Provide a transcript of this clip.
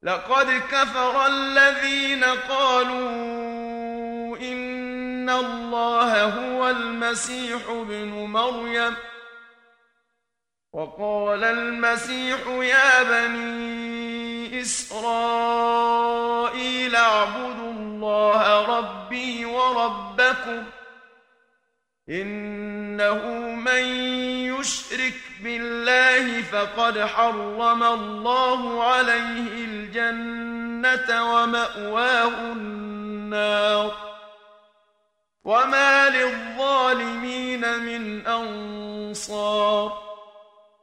لقد كفر الذين قالوا إن الله هو المسيح ابن مريم وقال المسيح يا بني إسرائيل اعبدوا الله ربي وربكم إنه من يشرك بالله فقد حرم الله عليه الجنة ومأواه النار وما للظالمين من أنصار